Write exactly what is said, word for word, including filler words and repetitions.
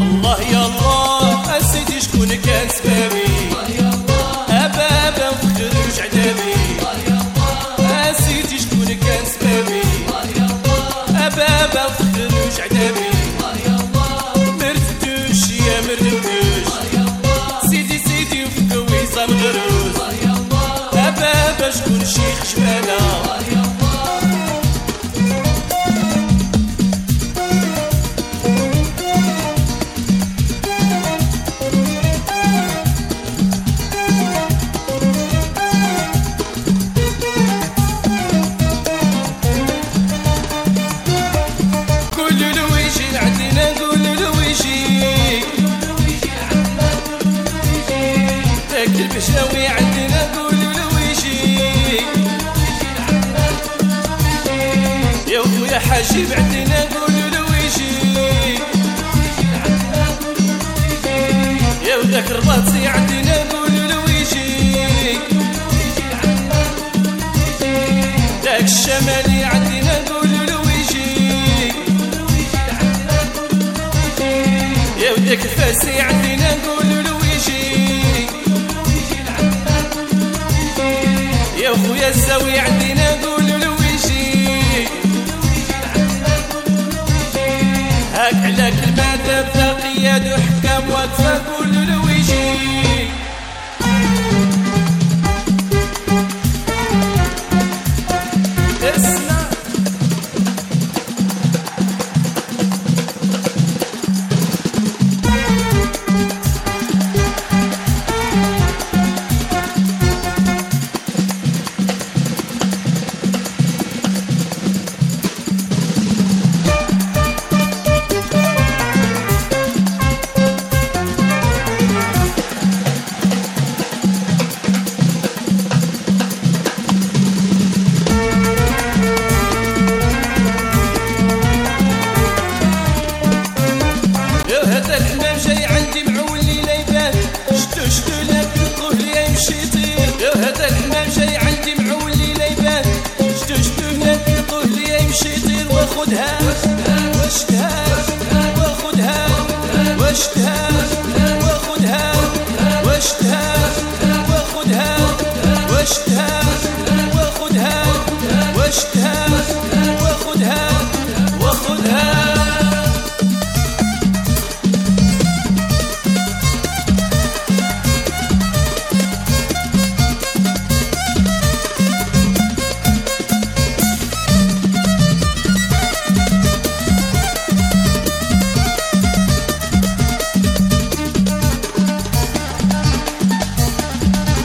الله يا الله اسيدي شكون كان سبابي ابابا وخرج عذابي اسيدي شكون كان سبابي ابابا وخرج عذابي مرتدوش يا مرتدوش سيدي سيدي وفكويصة الغروس ابابا شكون شيخ جمالة البشاوي عندنا قولوا له ويجي يا خويا حاجب عندنا قولوا له ويجي يا وداك الرباطي عندنا قولوا له ويجي داك الشمالي عندنا قولوا له ويجي يا وداك الفاسي عندنا قولوا له ويجي يا خويا الزاوي عندنا قولوا له ويجي هاك على كلمة دابا قياد وحكام واقفة قولوا له ويجي هذا الحمام جاي عندي معولي ليبان شتو شتو لك نطلوه لي يمشي يطير يا هذا الحمام جاي عندي معولي ليبان شتو شتو لك نطلوه لي يمشي يطير واخدها واشدها